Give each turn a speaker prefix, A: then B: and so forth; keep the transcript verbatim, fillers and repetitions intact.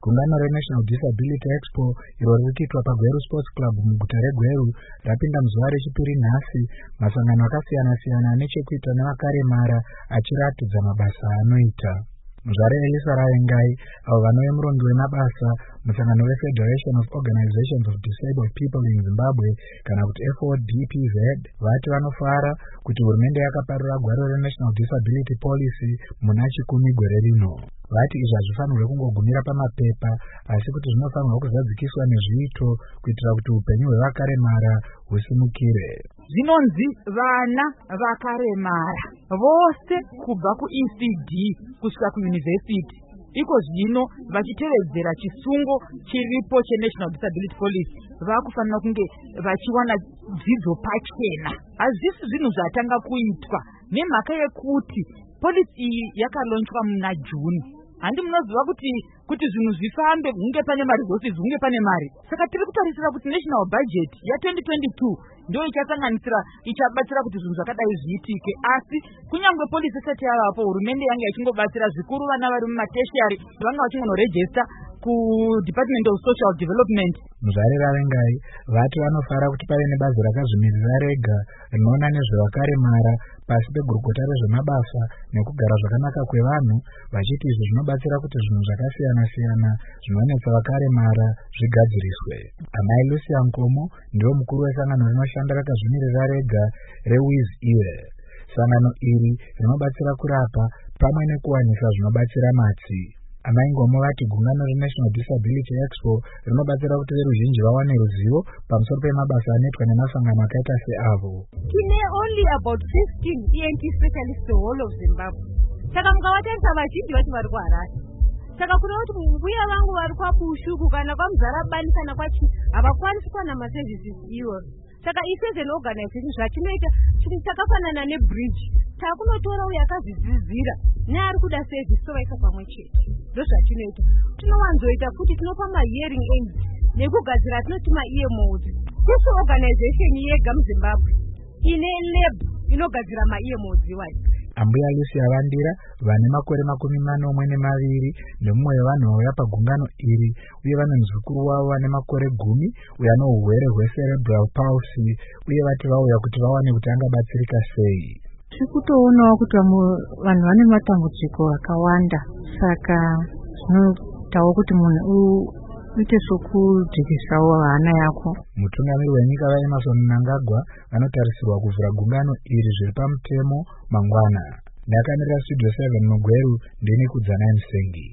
A: Gungano reNational Disability Expo iro rikuitwa paGweru Sports Club muguta reGweru rapinda muzuva rechipiri nhasi, masangano akasiyana-siyana nechekuita nevakaremara achiratidza mabasa anoita. Muzvare Elisa Raengai, avo vanove murongi wemabasa musangano weFederation of Organizations of Disabled People in Zimbabwe kana kuti F O D P Z, vati vanofara kuti hurumende yakaparura gwaro reNational Disability Policy muna chikumi gore rino. Vati izvi hazvifanirwe kungogumira pamapepa, asi kuti zvinofanirwa kuzadzikiswa nezviito kuitira kuti upenyu hwevakaremara husimukire.
B: Zvinonzi vana vakaremara vose kubva kuE C D kusvika kuuniversity iko zvino vachitevedzera chisungo chiripo cheNational Disability Policy vakufanira kunge vachiwana dzidzo pachena. Hazvisi zvinhu zvatanga kuitwa nemhaka yekuti policy iyi yakalonchwa muna June. Handi munoziva kuti kuti zvinhu zvifambe hunge pane maresources hunge pane mari. Saka tiri kutarisira kuti national budget ya twenty twenty-two ndio ichasanganisira ichabatsira kuti zvinhu zvakadai zviitike, asi kunyangwe policy isati yavapo hurumende yange ichingobatsira zvikuru vana vari mumateshiari vanga vachingonoregister ku Department of Social Development.
A: Muzvare Raengai vati vanofara kuti pave nebazi rakazvimirira rega rinoona nezvevakaremara pasi pegurukota rezvemabasa nekugara zvakanaka kwevanhu, vachiti izvi zvinobatsira kuti zvinhu zvakasiyana-siyana zvinonetsa vakaremara zvigadziriswe. Amai Lucia Nkomo ndiwo mukuru wesangano rinoshanda rakazvimirira rega reWiz Iwe. Sangano iri rinobatsira kurapa pamwe nekuwanisa zvinobatsira matsi. Amai Ngomo vati gungano reNational Disability Expo rinobatsira kuti veruzhinji vawane ruzivo pamusoro pemabasa anoitwa nemasangano akaita seavo.
C: Tine only about fifteen E N T specialists the whole of Zimbabwe. Saka mukawatarisa vazhinji vacho vari kuHarare. Saka kuna kuti mbuya vangu vari kwaPushuku kana kwaMuzarabani kana kwachi havakwanisi kuwana maservices iwo. Saka isu as an organization zvatinoita chiri chakafanana nebridge. Takunotora uyo akazvidzidzira neari kuda service tovaisa pamwe chete. Ndozvatinoita. Tinowanzoita kuti tinopa ma-hearing aids nekugadzira tinoti ma-ear modes. Kusu organization yega muZimbabwe ine lab inogadzira ma-ear modes iwayo.
A: Ambuya Lucia Vandira vane makore makumi manomwe nemaviri nemumwe wevanhu vauya pagungano iri, uye vane muzukuru wavo vane makore gumi uye ano urwere hwecerebral palsy, uye vati vauya kuti vawane kuti angabatsirika sei.
D: Tiri kutoonawo kuti vanhu vane matambudziko akawanda, saka zvinoitawo kuti munhu uite sokudzikisawo hana yako.
A: Mutungamiri wenyika vaEmmerson Mnangagwa vanotarisirwa kuvhura gungano iri zviri pamutemo mangwana. Ndakanira Studio seven muGweru, ndini Kudzanani Musengi.